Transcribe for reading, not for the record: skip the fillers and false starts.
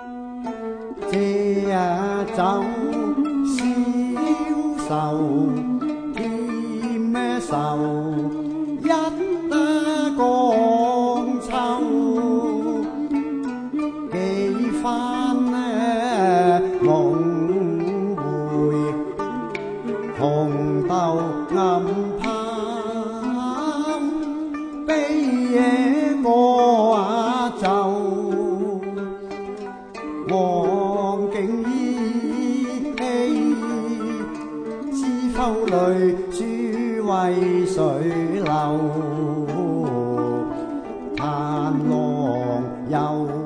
借酒消愁，添愁一江秋，几番梦回，红豆暗泡，悲夜歌奏。望景依稀，知否泪珠为谁流？叹浪又